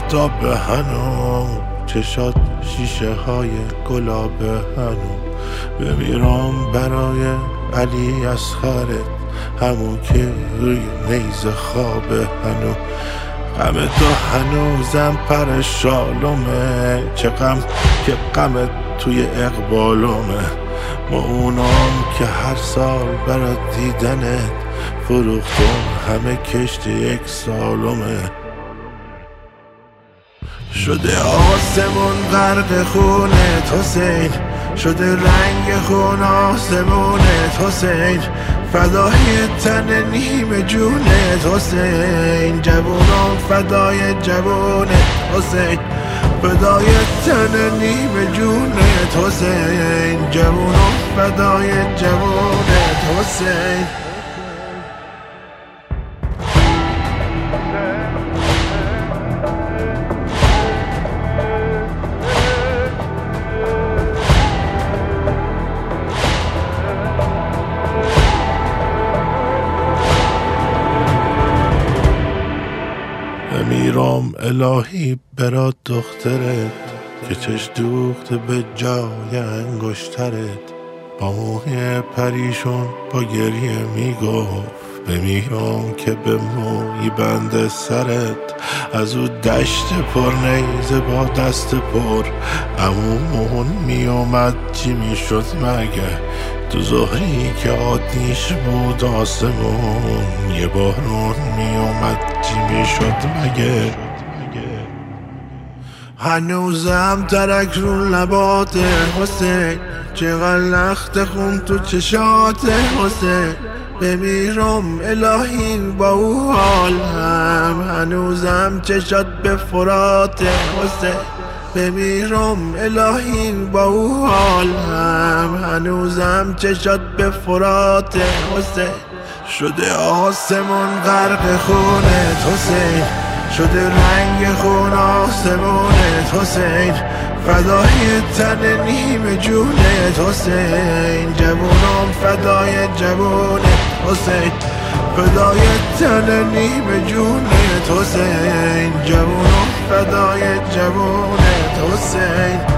آفتاب هنو، چشات شیشه های گلاب هنو. بمیرم برای علی اصغرت، همون که روی نیزه خواب هنو. غم تو هنوزم پر شالومه، چه غم که غمت توی اقبالومه. ما اونام که هر سال برات دیدنت فروختم همه کشت یک سالومه. شده آسمون غرق خونت حسین، شده رنگ خون آسمونت حسین. فدای تن نیم جونت حسین، جوونم فدای جوونت حسین. فدای تن نیم جونت حسین، جوونم فدای جوونت حسین. میرم الهی برات دخترت که چش دوخته به جای انگشترت. با موی پریشون با گریه میگفت بمیرم که به موی بند سرت. از او دشت پر نیزه با دست پر عمومون میومد چی میشد مگه؟ تو ظهری که آتیش بود آسمون یه بارون میومد چی میشد مگه؟ هنوزم ترک رو لباته حسین، چقدر لخت خون تو چشاته حسین. بمیرم الهی با او حال هم، هنوزم چشات به فراته حسین. بمیرم الهی با او حال هم، هنوزم چشات به فراته حسین. شده آسمون غرق خونت حسین، شده رنگ خون آسمونت حسین. فدای تن نیم جونت حسین، جوونم فدای جوونت حسین. فدای تن نیم جونت حسین، جوونم فدای جوونت حسین.